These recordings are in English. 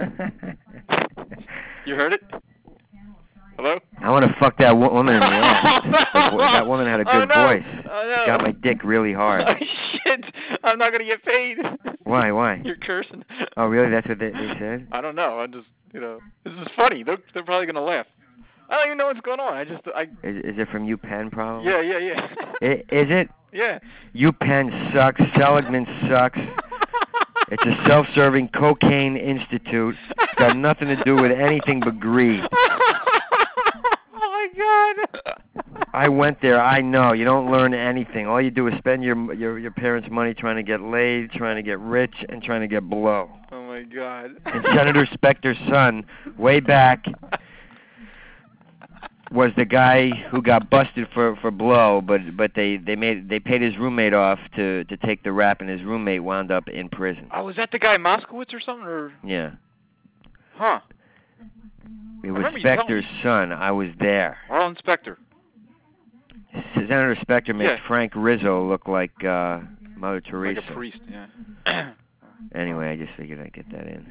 You heard it? Hello? I want to fuck that woman in the ass. That woman had a good voice. Oh, no. Got my dick really hard. Oh, shit. I'm not going to get paid. Why? You're cursing. Oh, really? That's what they said? I don't know. I just, this is funny. They're probably going to laugh. I don't even know what's going on. Is it from UPenn, probably? Yeah. Is it? Yeah. UPenn sucks. Seligman sucks. It's a self-serving cocaine institute. It's got nothing to do with anything but greed. Oh, my God. I went there. I know. You don't learn anything. All you do is spend your parents' money trying to get laid, trying to get rich, and trying to get blow. Oh, my God. And Senator Specter's son, way back, was the guy who got busted for blow, but they paid his roommate off to take the rap, and his roommate wound up in prison. Oh, was that the guy Moskowitz or something? Or? Yeah. Huh. It was Specter's son. I was there. Arlen Specter. Senator Specter makes Frank Rizzo look like Mother Teresa. Like a priest, yeah. Anyway, I just figured I'd get that in.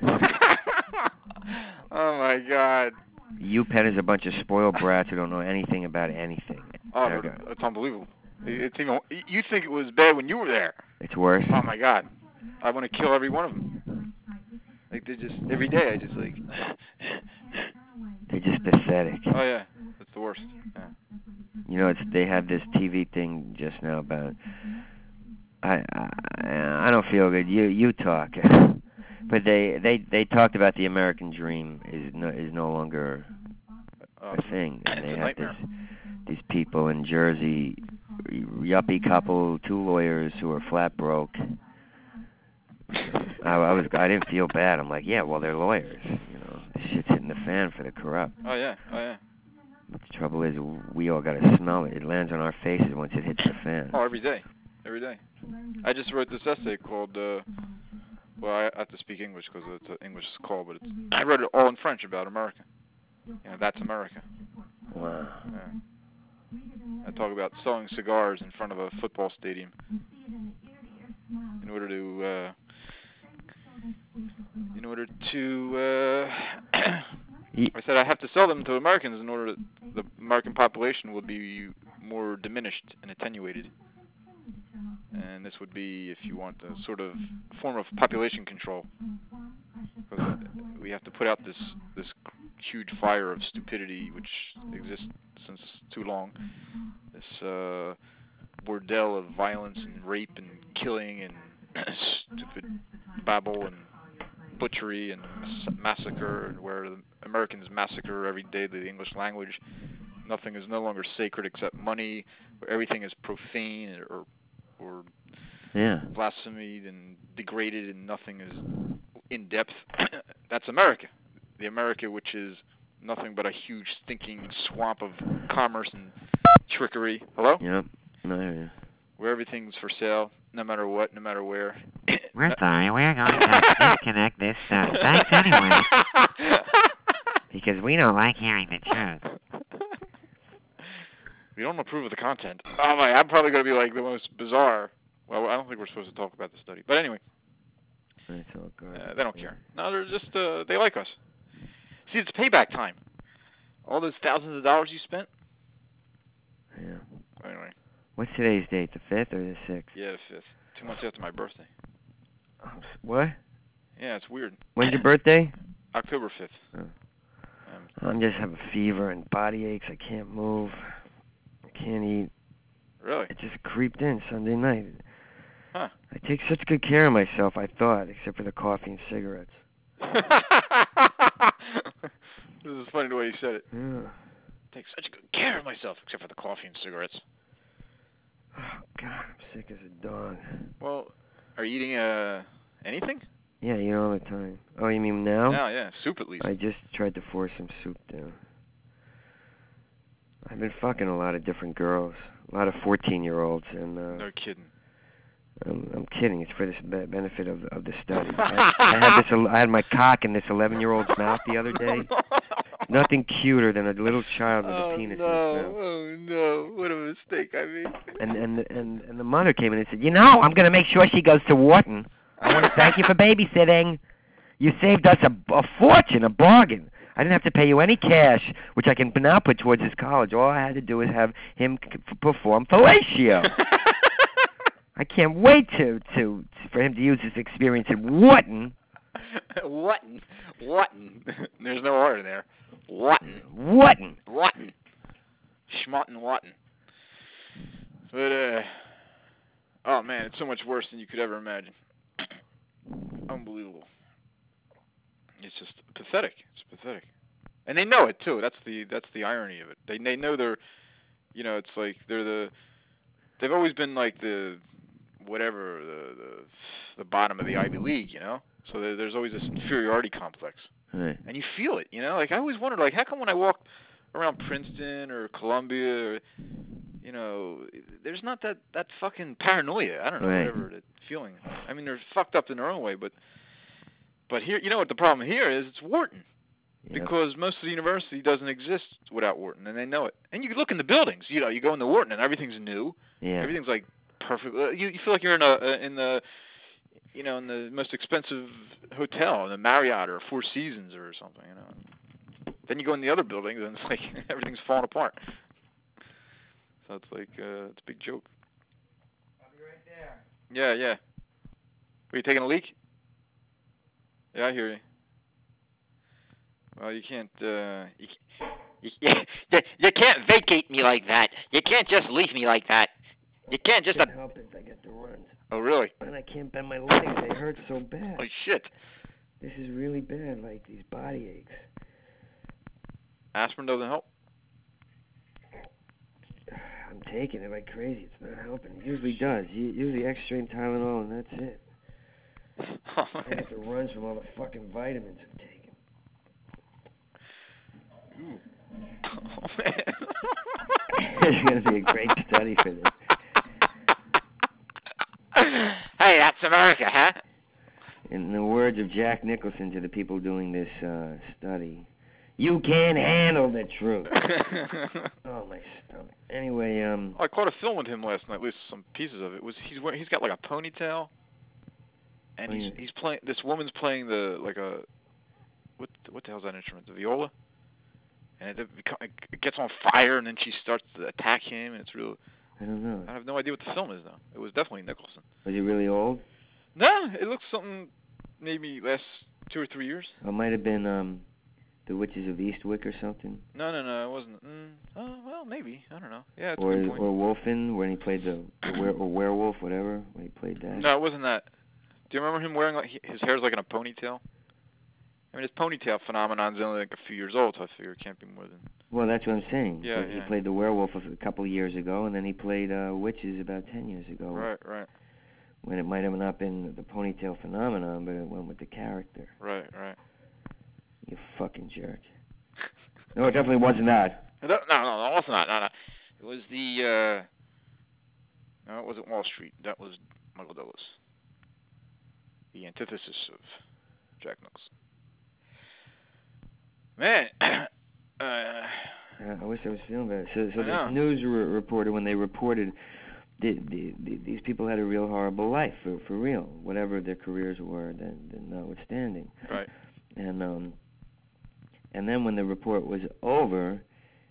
Oh, my God. UPenn is a bunch of spoiled brats who don't know anything about anything. Oh, it's unbelievable. It's even. You think it was bad when you were there? It's worse. Oh my God! I want to kill every one of them. Like they just every day. I just like. They're just pathetic. Oh yeah, that's the worst. Yeah. You know, they have this TV thing just now about. I don't feel good. You talk. But they talked about the American dream is no longer a thing. And they have these people in Jersey, yuppie couple, 2 lawyers who are flat broke. I didn't feel bad. I'm like, yeah, well, they're lawyers. This shit's hitting the fan for the corrupt. Oh yeah. But the trouble is, we all got to smell it. It lands on our faces once it hits the fan. Oh, every day. I just wrote this essay called. Well, I have to speak English because it's an English call, but I wrote it all in French about America. That's America. Wow. Yeah. I talk about selling cigars in front of a football stadium in order to I said I have to sell them to Americans in order that the American population would be more diminished and attenuated. And this would be, if you want, a sort of form of population control. Because we have to put out this huge fire of stupidity which exists since too long. This bordel of violence and rape and killing and stupid babble and butchery and massacre, where the Americans massacre every day the English language. Nothing is no longer sacred except money. Where everything is profane or blasphemy and degraded, and nothing is in depth. That's America. The America which is nothing but a huge stinking swamp of commerce and trickery. Hello? Yep. No, I hear you. Where everything's for sale, no matter what, no matter where. We're sorry, we're going to disconnect this. Thanks anyway. Because we don't like hearing the truth. We don't approve of the content. Oh my! I'm probably going to be like the most bizarre. Well, I don't think we're supposed to talk about the study, but anyway. It's all good. They don't care. No, they're just they like us. See, it's payback time. All those thousands of dollars you spent. Yeah. Anyway. What's today's date? The 5th or the 6th? Yeah, the 5th. 2 months after my birthday. What? Yeah, it's weird. When's your birthday? October 5th. Oh. I'm just having fever and body aches. I can't move. I can't eat. Really? It just creeped in Sunday night. Huh. I take such good care of myself, I thought, except for the coffee and cigarettes. This is funny the way you said it. Yeah. Take such good care of myself, except for the coffee and cigarettes. Oh, God, I'm sick as a dog. Well, are you eating anything? Yeah, I eat all the time. Oh, you mean now? Now, yeah. Soup at least. I just tried to force some soup down. I've been fucking a lot of different girls. A lot of 14-year-olds. And, no kidding. I'm kidding. It's for the benefit of the study. I had my cock in this 11-year-old's mouth the other day. Nothing cuter than a little child with a penis in his mouth. Oh no! What a mistake I made. And the mother came in and said, "You know, I'm going to make sure she goes to Wharton. I want to thank you for babysitting. You saved us a fortune, a bargain. I didn't have to pay you any cash, which I can now put towards his college. All I had to do is have him perform fellatio. I can't wait for him to use his experience in Wharton. Wharton. There's no R in there. Wharton. Schmotten Wharton. But, oh man, it's so much worse than you could ever imagine. Unbelievable. It's just pathetic. It's pathetic. And they know it too. That's the irony of it. They know they're, it's like they've always been like the bottom of the Ivy League, So there's always this inferiority complex. Right. And you feel it, Like I always wondered, like, how come when I walk around Princeton or Columbia, or, there's not that fucking paranoia. I don't know, whatever the feeling. I mean, they're fucked up in their own way, but here, what the problem here is? It's Wharton. Yep. Because most of the university doesn't exist without Wharton, and they know it. And you can look in the buildings. You go into Wharton, and everything's new. Yeah. Everything's like perfect. You feel like you're in the most expensive hotel, in the Marriott or Four Seasons or something. Then you go in the other buildings, and it's like everything's falling apart. So it's like it's a big joke. I'll be right there. Yeah. Are you taking a leak? Yeah, I hear you. Well, you can't. You can't vacate me like that. You can't just leave me like that. You can't just. I can't help it if I get the runs. Oh, really? And I can't bend my legs. They hurt so bad. Oh shit. This is really bad. Like these body aches. Aspirin doesn't help. I'm taking it like crazy. It's not helping. It usually does. Usually X-Strain Tylenol, and that's it. I get the runs from all the fucking vitamins I'm taking. Ooh. Oh, man. It's going to be a great study for this. Hey, that's America, huh? In the words of Jack Nicholson to the people doing this study, you can't handle the truth. Oh, my stomach. Anyway, I caught a film with him last night, at least some pieces of it. He's got like a ponytail. And he's playing. This woman's playing what the hell's that instrument? The viola. And it gets on fire, and then she starts to attack him, and it's real. I don't know. I have no idea what the film is though. It was definitely Nicholson. Was he really old? No, it looks something maybe last 2 or 3 years. It might have been The Witches of Eastwick or something. No, it wasn't. Well, maybe. I don't know. Yeah, it's or a good point. Or Wolfen when he played the werewolf, whatever. When he played that. No, it wasn't that. Do you remember him wearing his hair's like in a ponytail? I mean, his ponytail phenomenon's only like a few years old, so I figure it can't be more than. Well, that's what I'm saying. Yeah, He played the werewolf a couple of years ago, and then he played witches about 10 years ago. Right. When it might have not been the ponytail phenomenon, but it went with the character. Right. You fucking jerk. No, it definitely wasn't that. No, it was not. No. It was the. No, it wasn't Wall Street. That was Michael Douglas. The antithesis of Jack Nicholson. Man, I wish I was feeling better. So this news reporter, when they reported, these people had a real horrible life for real, whatever their careers were, then notwithstanding. Right. And then when the report was over,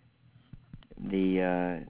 the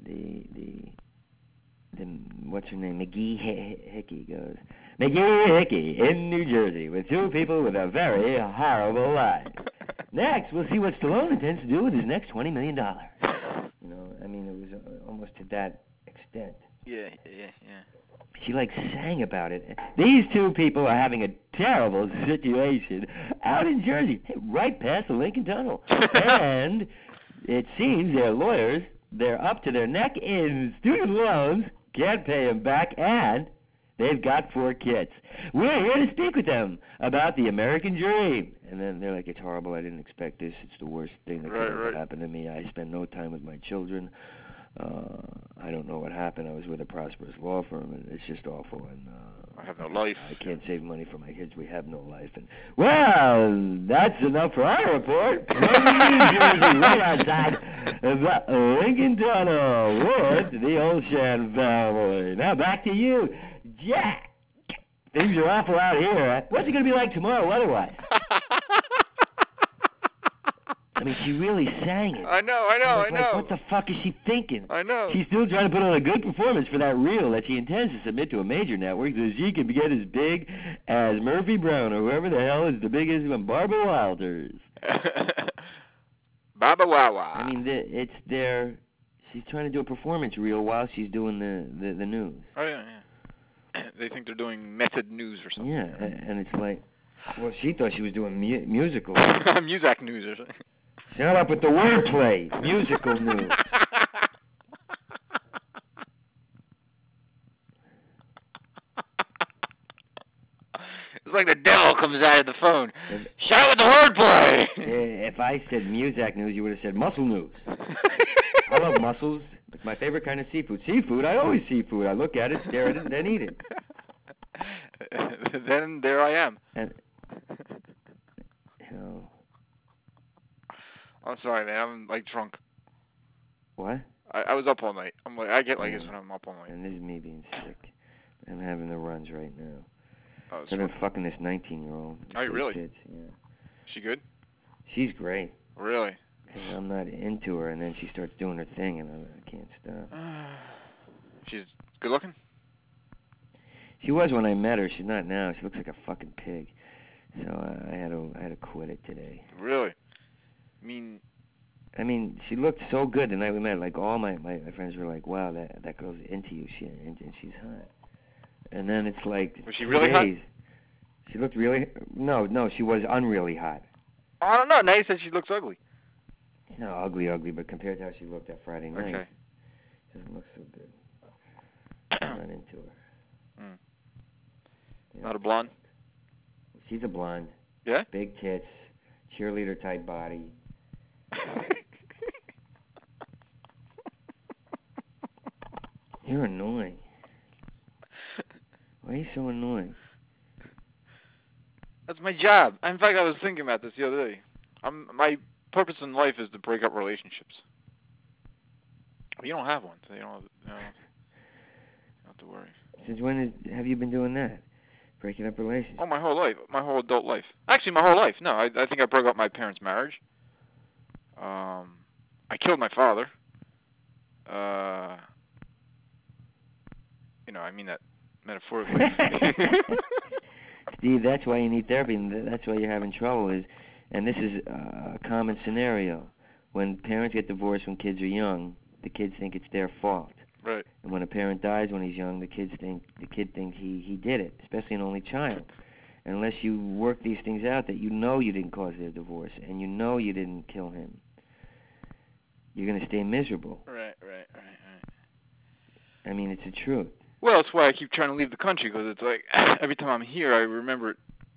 what's her name, McGee Hickey goes, McGee Hickey in New Jersey with 2 people with a very horrible life. Next, we'll see what Stallone intends to do with his next $20 million. I mean, it was almost to that extent. Yeah. She sang about it. These 2 people are having a terrible situation out in Jersey, right past the Lincoln Tunnel. And it seems their lawyers, they're up to their neck in student loans, can't pay them back, and they've got 4 kids. We're here to speak with them about the American dream. And then they're like, it's horrible. I didn't expect this. It's the worst thing that could ever happen to me. I spend no time with my children. I don't know what happened. I was with a prosperous law firm, and it's just awful. And I have no life. I can't save money for my kids. We have no life. And well, that's enough for our report. Right outside the Lincoln Tunnel with the Olshan family. Now back to you, Jack. Things are awful out here. What's it going to be like tomorrow weather-wise? I mean, she really sang it. I know. Like, what the fuck is she thinking? I know. She's still trying to put on a good performance for that reel that she intends to submit to a major network so she can get as big as Murphy Brown or whoever the hell is the biggest one, Barbara Walters. Baba Wawa. I mean, it's their... She's trying to do a performance reel while she's doing the news. Oh, yeah. They think they're doing method news or something. Yeah, and it's like... Well, she thought she was doing musical. Muzak news or something. Shut up with the wordplay. Musical news. It's like the devil comes out of the phone. Shut up with the wordplay. If I said Muzak news, you would have said muscle news. I love mussels. It's my favorite kind of seafood. Seafood? I always seafood. I look at it, stare at it, then eat it. Then there I am. And, you know, I'm sorry, man. I'm like drunk. What? I was up all night. I get like this when I'm up all night. And this is me being sick. I'm having the runs right now. Oh, I've been fucking this 19-year-old. Oh, really? Kids. Yeah. She good? She's great. Really? Because I'm not into her, and then she starts doing her thing, and I can't stop. She's good looking? She was when I met her. She's not now. She looks like a fucking pig. So I had to quit it today. Really? I mean, she looked so good the night we met. Like all my friends were like, "Wow, that girl's into you. And she's hot." And then it's like, was she really hot? She looked really. No, she was unreally hot. I don't know. Now you said she looks ugly. No, ugly, but compared to how she looked that Friday night, okay. She doesn't look so good. I'm not into her. Yeah. Not a blonde? She's a blonde. Yeah? Big tits, cheerleader type body. You're annoying. Why are you so annoying? That's my job. In fact, I was thinking about this the other day. My purpose in life is to break up relationships. You don't have one, so you don't have to worry. Since when have you been doing that? Breaking up relationships? Oh, my whole life. My whole adult life. Actually, my whole life. No, I think I broke up my parents' marriage. I killed my father. I mean that metaphorically. Steve, that's why you need therapy, and that's why you're having trouble. And this is a common scenario. When parents get divorced when kids are young, the kids think it's their fault. Right. And when a parent dies when he's young, the kid thinks he did it, especially an only child. And unless you work these things out that you know you didn't cause their divorce and you know you didn't kill him, you're going to stay miserable. Right. I mean, it's the truth. Well, that's why I keep trying to leave the country, because it's like every time I'm here, I remember it.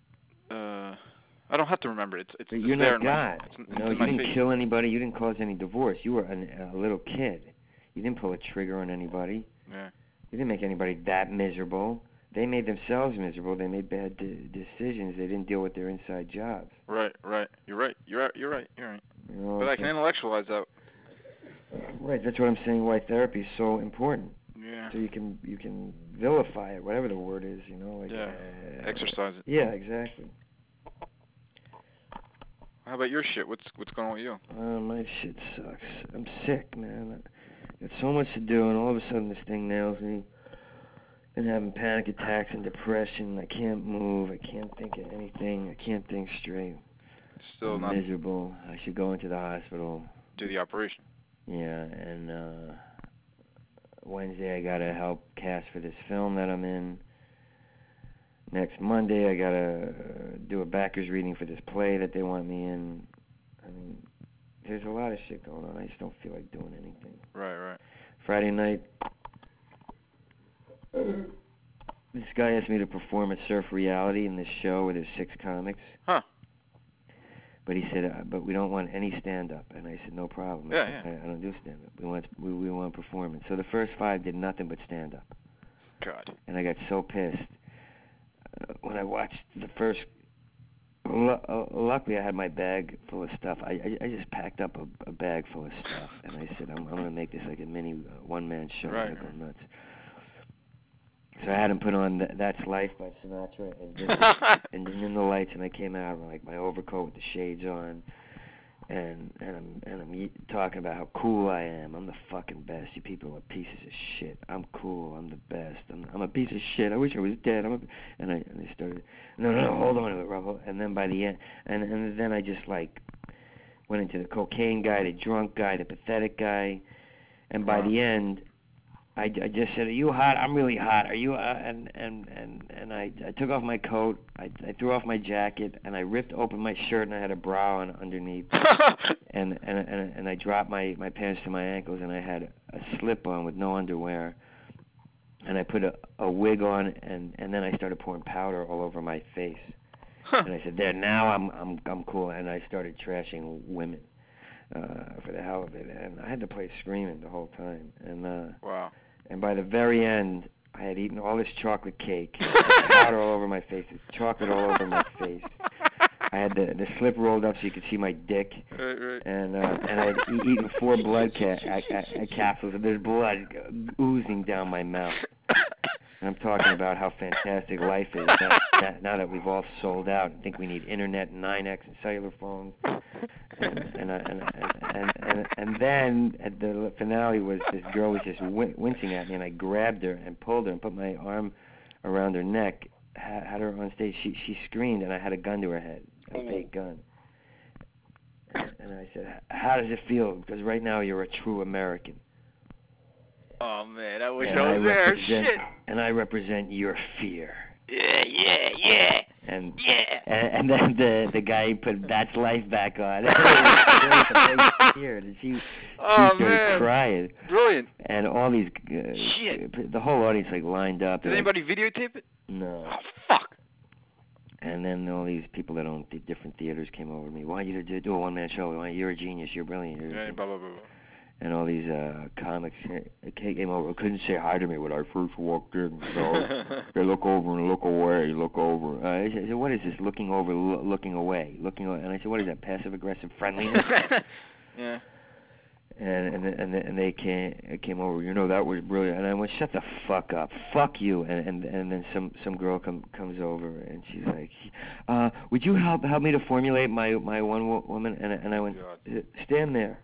I don't have to remember it. It's you're there not God. You didn't face. kill anybody. You didn't cause any divorce. You were a little kid. You didn't pull a trigger on anybody. Yeah. You didn't make anybody that miserable. They made themselves miserable. They made bad decisions. They didn't deal with their inside jobs. Right. You're right. You know, but I can intellectualize that. Right. That's what I'm saying. Why therapy is so important. Yeah. So you can vilify it, whatever the word is. Exercise it. Yeah. Exactly. How about your shit? What's going on with you? My shit sucks. I'm sick, man. I got so much to do, and all of a sudden this thing nails me. Been having panic attacks and depression. I can't move. I can't think of anything. I can't think straight. Still I'm miserable. I should go into the hospital. Do the operation. Yeah, and Wednesday I gotta help cast for this film that I'm in. Next Monday I gotta do a backers reading for this play that they want me in. I mean, there's a lot of shit going on. I just don't feel like doing anything. Right. Friday night, this guy asked me to perform at Surf Reality in this show where there's 6 comics. Huh. But he said, but we don't want any stand-up. And I said, no problem. Yeah. I don't do stand-up. We want performance. So the first 5 did nothing but stand-up. God. And I got so pissed. When I watched the first... luckily, I had my bag full of stuff. I just packed up a bag full of stuff. And I said, I'm going to make this like a mini one-man show. Right. I'm going to go nuts. So I had him put on That's Life by Sinatra and dim the lights, and I came out with like my overcoat with the shades on, and I'm talking about how cool I am. I'm the fucking best. You people are pieces of shit. I'm cool. I'm the best. I'm a piece of shit. I wish I was dead. And I started. No, hold on to it, Rob. And then by the end, and then I just like went into the cocaine guy, the drunk guy, the pathetic guy, and by the end, I just said, "Are you hot? I'm really hot. Are you?" And I took off my coat. I threw off my jacket, and I ripped open my shirt, and I had a bra on underneath. and I dropped my pants to my ankles, and I had a slip on with no underwear. And I put a wig on, and then I started pouring powder all over my face. And I said, "There, now I'm cool." And I started trashing women for the hell of it, and I had the place screaming the whole time. And wow. And by the very end, I had eaten all this chocolate cake, powder all over my face, chocolate all over my face. I had the slip rolled up so you could see my dick, right. and I had eaten 4 blood capsules, and there's blood oozing down my mouth. And I'm talking about how fantastic life is now that we've all sold out and think we need internet and 9X and cellular phones. And then at the finale was this girl was just wincing at me, and I grabbed her and pulled her and put my arm around her neck, had her on stage. She screamed, and I had a gun to her head, a fake gun. And I said, "How does it feel? Because right now you're a true American." Oh man, I wish I was there. Shit. And I represent your fear. Yeah. And then the guy put That's Life back on. She started crying. Brilliant. And all these shit. The whole audience like lined up. Did anybody videotape it? No. Oh fuck. And then all these people that own different theaters came over to me. Why you do a one-man show? You're a genius. You're brilliant. Blah blah blah. And all these comics came over. Couldn't say hi to me when I first walked in. So they look over and look away. Look over. I said, "What is this? Looking over, looking away, looking." And I said, "What is that? Passive-aggressive friendliness?" Yeah. And they came over. That was brilliant. And I went, "Shut the fuck up. Fuck you." And then some girl comes over, and she's like, "Would you help me to formulate my one woman?" And I went, God. "Stand there."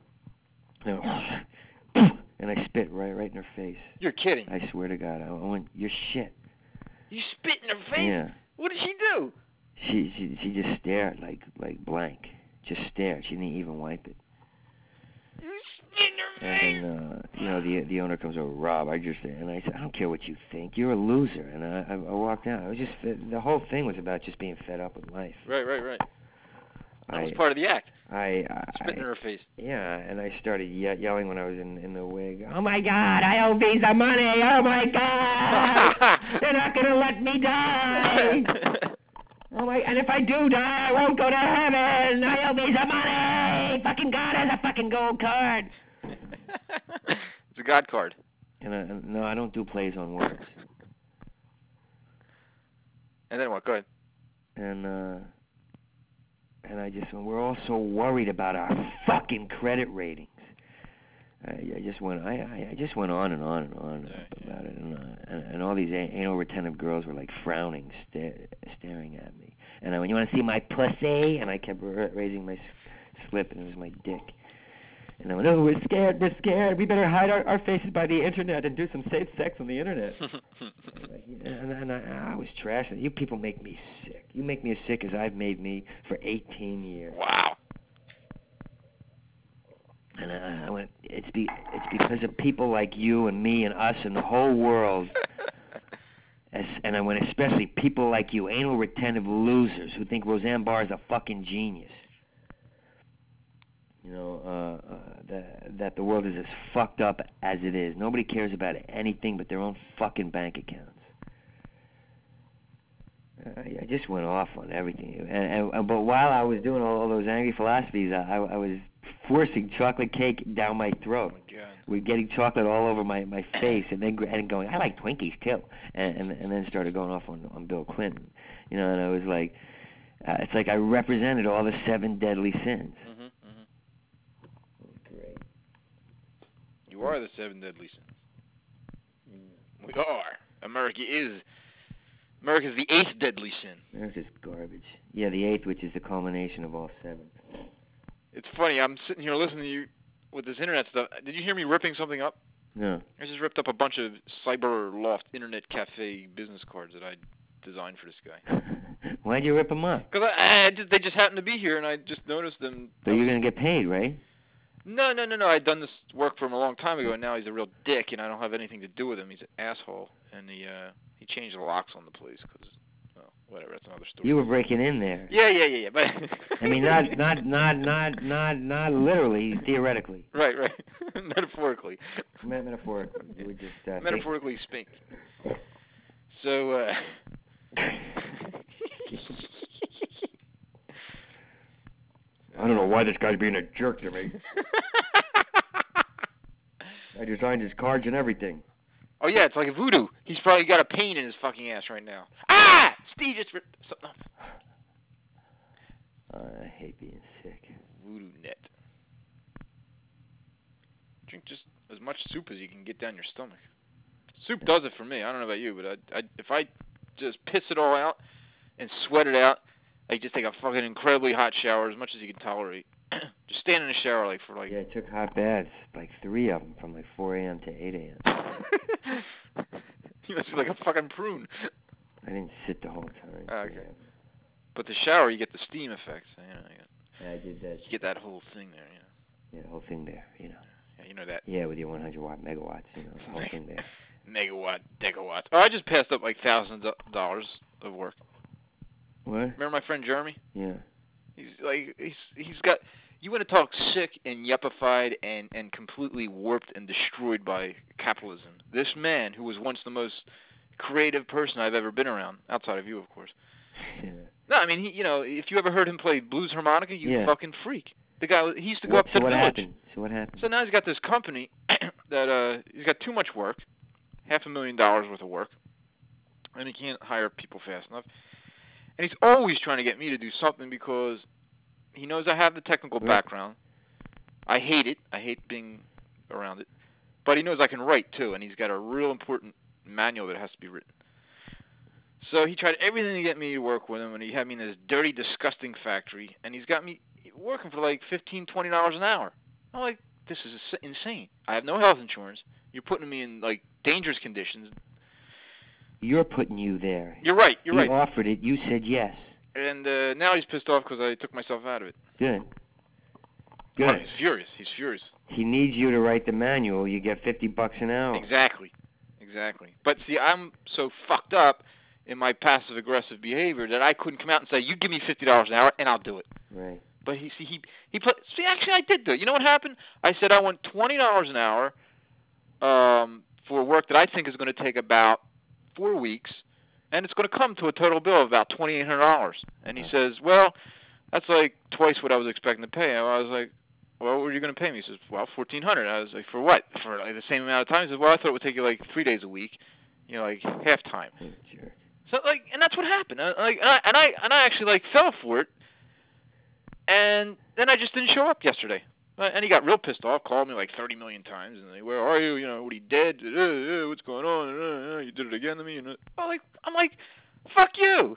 And I spit right in her face. You're kidding. I swear to God. I went, "You're shit." You spit in her face? Yeah. What did she do? She just stared like blank. Just stared. She didn't even wipe it. You spit in her face. And the owner comes over, "Rob, and I said, "I don't care what you think. You're a loser." And I walked out. I was just the whole thing was about just being fed up with life. Right. That was part of the act. Spit in her face. Yeah, and I started yelling when I was in the wig. "Oh my God, I owe Visa money! Oh my God, they're not gonna let me die! And if I do die, I won't go to heaven! I owe Visa money! Fucking God has a fucking gold card!" It's a God card. And no, I don't do plays on words. And then what? Go ahead. And I just went, "We're all so worried about our fucking credit ratings." I just went on and on about it, and all these anal retentive girls were like frowning, staring at me. And I went, "You want to see my pussy?" And I kept raising my slip, and it was my dick. And I went, "Oh, we're scared. We better hide our faces by the internet and do some safe sex on the internet." And I was trashing. You people make me sick. You make me as sick as I've made me for 18 years. Wow. And I went, it's because of people like you and me and us and the whole world. And I went, especially people like you, anal retentive losers who think Roseanne Barr is a fucking genius. That the world is as fucked up as it is. Nobody cares about anything but their own fucking bank accounts. I just went off on everything. But while I was doing all those angry philosophies, I was forcing chocolate cake down my throat. Oh my God. We're getting chocolate all over my face, and then going, "I like Twinkies too," and then started going off on Bill Clinton. And I was like, it's like I represented all the 7 deadly sins. You are the 7 deadly sins. We are. America's the 8th deadly sin. That's just garbage. Yeah, the 8th, which is the culmination of all 7. It's funny. I'm sitting here listening to you with this internet stuff. Did you hear me ripping something up? No. I just ripped up a bunch of CyberLoft Internet Cafe business cards that I designed for this guy. Why'd you rip them up? Because they just happened to be here, and I just noticed them. But you're going to get paid, right? No. I'd done this work for him a long time ago, and now he's a real dick, and I don't have anything to do with him. He's an asshole, and he changed the locks on the place because, well, whatever. That's another story. You were breaking in there. Yeah. But I mean, not literally, theoretically. Right. Metaphorically. Metaphorically. You were just metaphorically speaking. So. I don't know why this guy's being a jerk to me. I designed his cards and everything. Oh, yeah, it's like voodoo. He's probably got a pain in his fucking ass right now. Ah! Steve just ripped something off. I hate being sick. Voodoo net. Drink just as much soup as you can get down your stomach. Soup does it for me. I don't know about you, but if I just piss it all out and sweat it out, I just take a fucking incredibly hot shower, as much as you can tolerate. Just stand in the shower for Yeah, I took hot baths, like 3 of them, from like 4 a.m. to 8 a.m. You must be like a fucking prune. I didn't sit the whole time. Okay. Yeah. But the shower, you get the steam effect. So, yeah, I did that. You get that whole thing there, Yeah, the whole thing there, Yeah, you know that. Yeah, with your 100 watt megawatts, the whole thing there. Megawatt, degawatt. Oh, I just passed up like thousands of dollars of work. What? Remember my friend Jeremy? Yeah. He's got. You want to talk sick and yuppified and completely warped and destroyed by capitalism. This man, who was once the most creative person I've ever been around, outside of you, of course. Yeah. No, I mean, if you ever heard him play blues harmonica, you fucking freak. The guy, he used to go up to the village. So what happened? So now he's got this company that he's got too much work, $500,000 worth of work, and he can't hire people fast enough. And he's always trying to get me to do something because he knows I have the technical background. I hate it. I hate being around it. But he knows I can write, too, and he's got a real important manual that has to be written. So he tried everything to get me to work with him, and he had me in this dirty, disgusting factory, and he's got me working for like $15, $20 an hour. I'm like, this is insane. I have no health insurance. You're putting me in, like, dangerous conditions. You're putting you there. You're right. He offered it. You said yes. And now he's pissed off because I took myself out of it. Good. Oh, he's furious. He needs you to write the manual. You get $50 an hour. Exactly. But see, I'm so fucked up in my passive-aggressive behavior that I couldn't come out and say, you give me $50 an hour and I'll do it. Right. But actually I did do it. You know what happened? I said I want $20 an hour for work that I think is going to take about 4 weeks, and it's going to come to a total bill of about $2,800. And he says, well, that's like twice what I was expecting to pay. And I was like, well, what were you going to pay me? He says, well, $1,400. I was like, for what? For like the same amount of time? He says, well, I thought it would take you like 3 days a week, like half time. Sure. So and that's what happened. And I actually fell for it. And then I just didn't show up yesterday. And he got real pissed off, called me like 30 million times, and where are you? What, he dead? What's going on? You did it again to me? I'm like, fuck you,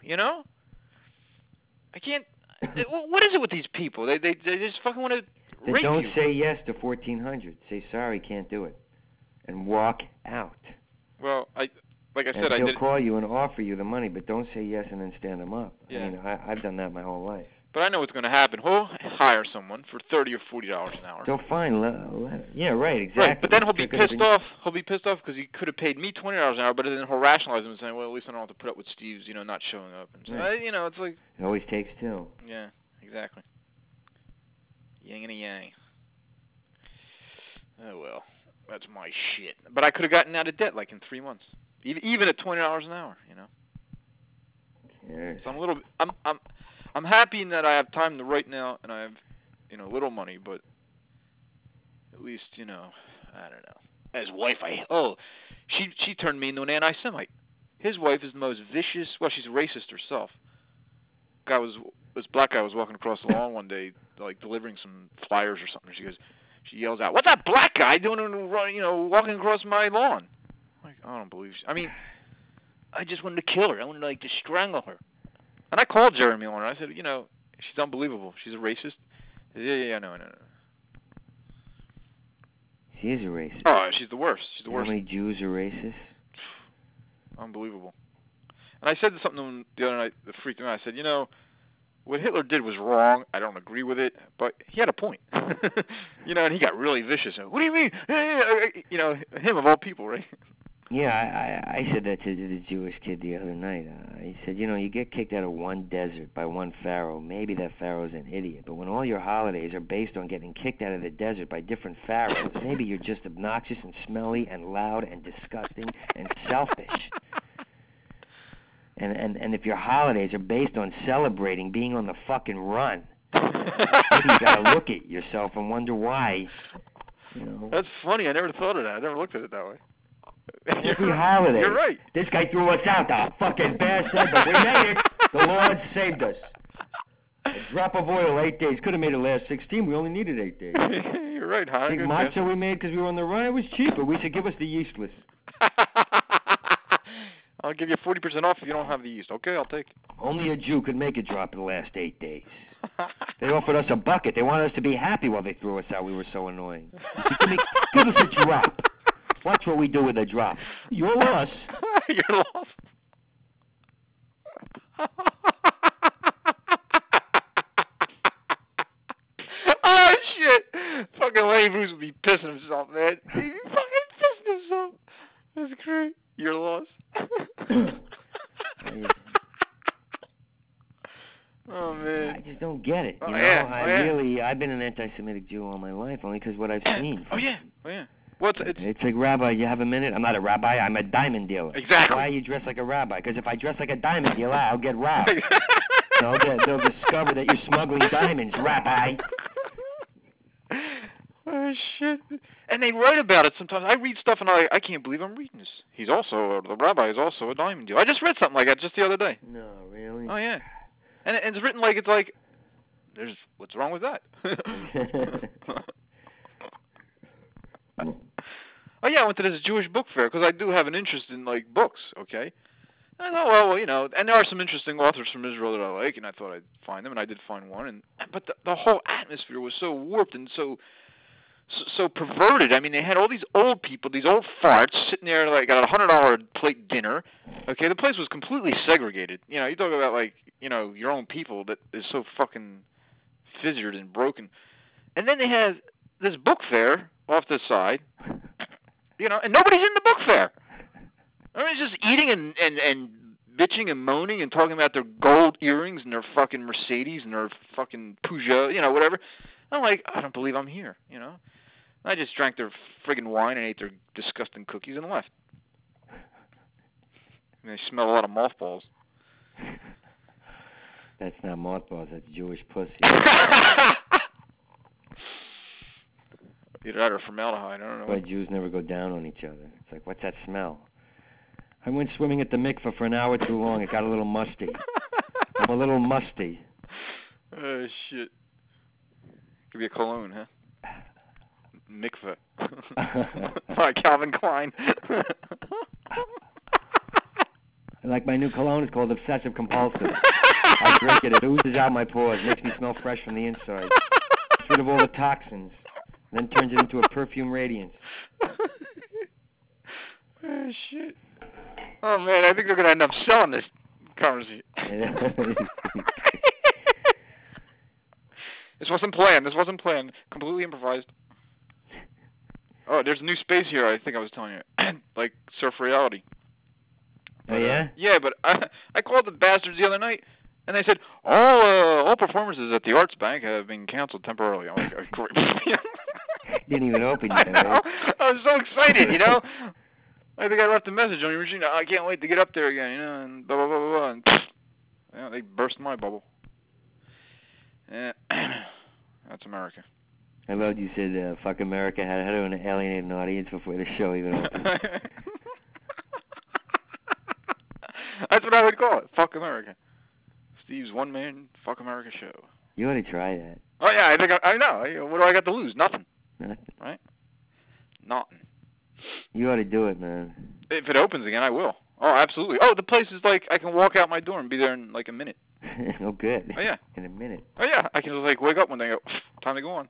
I can't. What is it with these people? They just fucking want to rape you. Don't say yes to $1,400. Say sorry, can't do it, and walk out. Well, like I said, I did. He'll call you and offer you the money, but don't say yes and then stand them up. Yeah. I mean, I've done that my whole life. But I know what's going to happen. He'll hire someone for $30 or $40 an hour. So fine, yeah, right, exactly. Right, but then he'll be pissed off. He'll be pissed off because he could have paid me $20 an hour, but then he'll rationalize him and say, well, at least I don't have to put up with Steve's, not showing up. And so, it's like. It always takes two. Yeah, exactly. Yang and a yang. Oh well, that's my shit. But I could have gotten out of debt like in 3 months, even at $20 an hour. Yes. So I'm a little. I'm happy in that I have time to write now, and I have, little money, but at least, I don't know. As wife, she turned me into an anti-Semite. His wife is the most vicious. Well, she's a racist herself. This black guy was walking across the lawn one day, like delivering some flyers or something. She yells out, "What's that black guy doing? Walking across my lawn?" I don't believe. I mean, I just wanted to kill her. I wanted to, like, to strangle her. And I called Jeremy on her. I said, you know, she's unbelievable. She's a racist. Yeah, no. She is a racist. Oh, she's the worst. She's the worst. How many Jews are racist? Unbelievable. And I said something to him the other night that freaked him out. I said, you know, what Hitler did was wrong. I don't agree with it, but he had a point. You know, and he got really vicious. What do you mean? You know, him of all people, right? Yeah, I said that to the Jewish kid the other night. He said, you know, you get kicked out of one desert by one pharaoh. Maybe that pharaoh's an idiot. But when all your holidays are based on getting kicked out of the desert by different pharaohs, maybe you're just obnoxious and smelly and loud and disgusting and selfish. And if your holidays are based on celebrating being on the fucking run, maybe you gotta look at yourself and wonder why. You know. That's funny. I never thought of that. I never looked at it that way. Every holiday. You're right. This guy threw us out, the fucking bastard, but we made it. The Lord saved us. A drop of oil, 8 days. Could have made it last 16. We only needed 8 days. You're right, huh? Big matzo we made because we were on the run. It was cheaper. We should give us the yeastless. I'll give you 40% off if you don't have the yeast. Okay, I'll take it. Only a Jew could make a drop in the last 8 days. They offered us a bucket. They wanted us to be happy while they threw us out. We were so annoying. Give us a drop. Watch what we do with a drop. You're lost. You're lost. Oh, shit. Fucking Lenny Bruce would be pissing himself, man. He'd be fucking pissing himself. That's great. You're lost. Oh, man. I just don't get it. You know, I've been an anti-Semitic Jew all my life, only because what I've seen. Oh, yeah. Well, it's like, Rabbi, you have a minute? I'm not a rabbi, I'm a diamond dealer. Exactly. Why you dress like a rabbi? Because if I dress like a diamond dealer, I'll get robbed. They'll discover that you're smuggling diamonds, rabbi. Oh, shit. And they write about it sometimes. I read stuff and I can't believe I'm reading this. The rabbi is also a diamond dealer. I just read something like that just the other day. No, really? Oh, yeah. And it's written like, what's wrong with that? Oh, yeah, I went to this Jewish book fair because I do have an interest in, like, books, okay? And I thought, well, you know, and there are some interesting authors from Israel that I like, and I thought I'd find them, and I did find one. But the whole atmosphere was so warped and so perverted. I mean, they had all these old people, these old farts, sitting there, like, at a $100 plate dinner. Okay, the place was completely segregated. You know, you talk about, like, you know, your own people that is so fucking fissured and broken. And then they had this book fair off the side, you know, and nobody's in the book fair. Everybody's just eating and bitching and moaning and talking about their gold earrings and their fucking Mercedes and their fucking Peugeot, you know, whatever. I'm like, I don't believe I'm here, you know. I just drank their friggin' wine and ate their disgusting cookies and left. And they smell a lot of mothballs. That's not mothballs, that's Jewish pussy. Either that or formaldehyde, I don't know. Why Jews never go down on each other. It's like, what's that smell? I went swimming at the mikveh for an hour too long. It got a little musty. I'm a little musty. Oh, shit. Could be a cologne, huh? Mikveh. Like Calvin Klein. Like my new cologne is called Obsessive Compulsive. I drink it oozes out my pores, makes me smell fresh from the inside. Gets rid of all the toxins, then turns it into a perfume radiance. Oh, shit. Oh, man, I think they're going to end up selling this currency. This wasn't planned. Completely improvised. Oh, there's a new space here, I think I was telling you. Like Surf Reality. Oh, yeah? Yeah, but I called the bastards the other night, and they said, all performances at the Arts Bank have been canceled temporarily. I was like, great. Didn't even open yet, right? I was so excited, you know. I think I left a message on your machine. I can't wait to get up there again, you know, and blah, blah, blah, blah, and yeah, they burst my bubble. Yeah, that's America. I loved you said, fuck America, how to alienate an audience before the show even opened. That's what I would call it, fuck America. Steve's one-man fuck America show. You ought to try that. Oh, yeah, I think I know. What do I got to lose? Nothing. Nothing. Right? Nothing. You ought to do it, man. If it opens again, I will. Oh, absolutely. Oh, the place is like I can walk out my door and be there in like a minute. Oh, good. Oh, yeah. In a minute. Oh, yeah. I can just like wake up one day and go, time to go on.